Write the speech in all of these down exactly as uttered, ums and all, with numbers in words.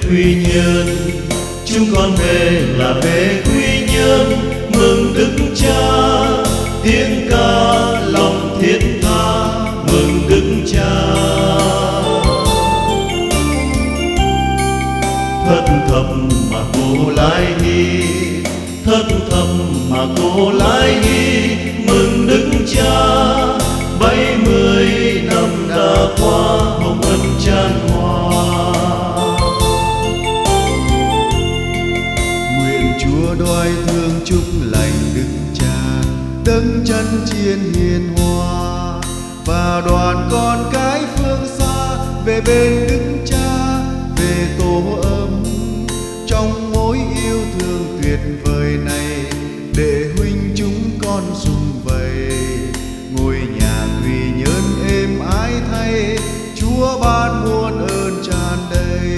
quy nhân, chúng con về là về quy nhân, mừng Đức Cha, tiếng ca lòng thiết tha, mừng Đức Cha. Thất thập mà cô lái đi, thất thập mà cô lái đi, mừng Đức Cha. Bảy mươi năm đã qua, hồng ân chan hòa. Nguyện Chúa đoái thương chúc lành Đức Cha, đấng chân chiên hiền hòa, và đoàn con cái phương xa về bên Đức Cha, về tổ ấm trong mối yêu thương tuyệt vời này, để huynh chúng con sum vầy ngôi nhà quy nhơn êm ái thay, Chúa ban muôn ơn tràn đầy.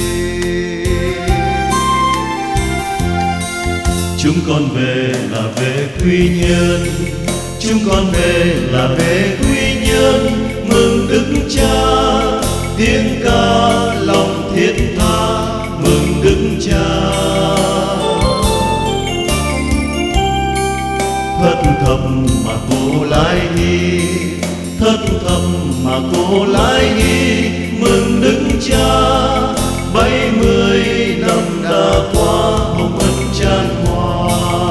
Chúng con về là về quy nhân, chúng con về là về quy nhân, mừng Đức Cha, tiếng ca lòng thiết tha, mừng Đức Cha. Thất thập mà cô lái đi, thất thập mà cô lái đi, mừng Đức Cha. Bảy mươi năm đã qua, hồng ân chan hòa.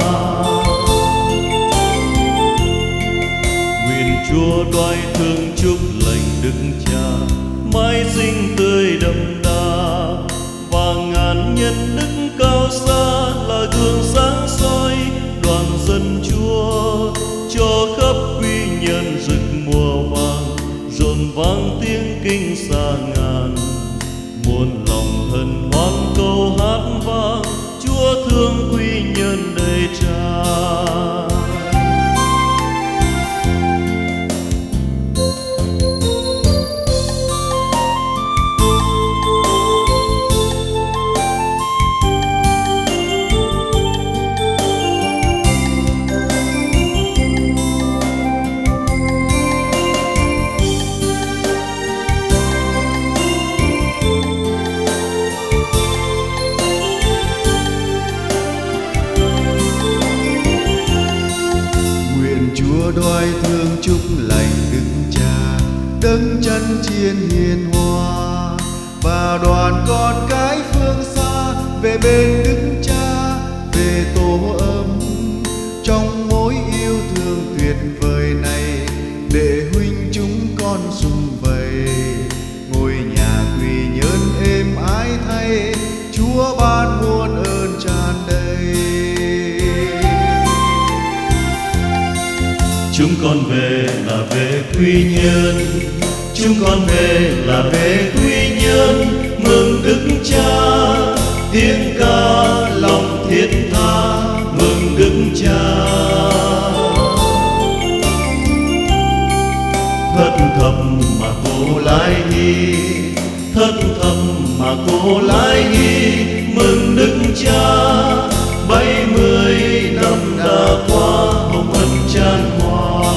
Nguyện Chúa đoái thương chúc lành Đức Cha, mãi sinh tươi đậm đà, và ngàn nhân đức cao xa là gương sáng soi đoàn dân Chúa, cho khắp quy nhân rực mùa vàng, rộn vang tiếng kinh xa ngàn. Muôn lòng hân hoan câu hát vang, Chúa thương quy nhân đầy tràn. Chúa đoái thương chúc lành Đức Cha, đấng chân chiên hiền hòa, và đoàn con cái phương xa về bên Đức Cha, về tổ ấm trong mối yêu thương tuyệt vời này, để huynh chúng con sum vầy ngôi nhà quy nhơn êm ái thay, Chúa ban muôn ơn tràn đầy. Chúng con về là về quy nhân, chúng con về là về quy nhân, mừng Đức Cha, tiếng ca lòng thiết tha, mừng Đức Cha. Thất thập mà cô lái đi, thất thập mà cô lái đi, mừng Đức Cha. Bảy mươi năm đã qua, hồng ân chan hòa.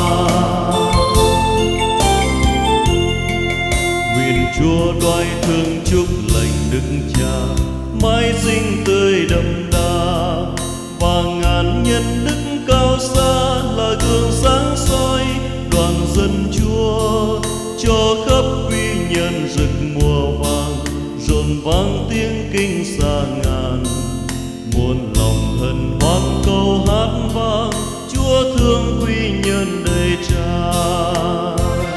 Nguyện Chúa đoái thương chúc lành Đức Cha, mãi sinh tươi đậm đà, và ngàn nhân đức cao xa là gương sáng soi đoàn dân Chúa, cho khắp quy nhân rực mùa vàng, rộn vang tiếng kinh xa ngàn. Muôn lòng hân hoan câu hát vang, Chúa thương quy nhân đầy tràn.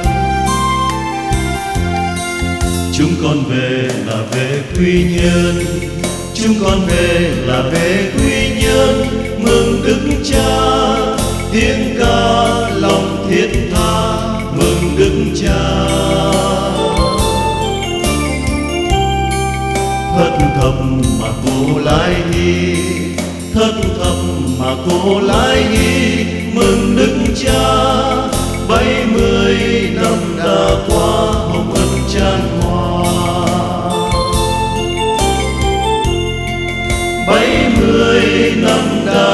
Chúng con về là về quy nhân, chúng con về là về quy nhân, mừng Đức Cha, tiếng ca lòng thiết tha, mừng Đức Cha. Thất thập mà cô lái đi, thất thập mà cô lái đi, mừng Đức Cha. Bảy mươi năm đã qua, hồng ân chan hòa. Bảy mươi năm đã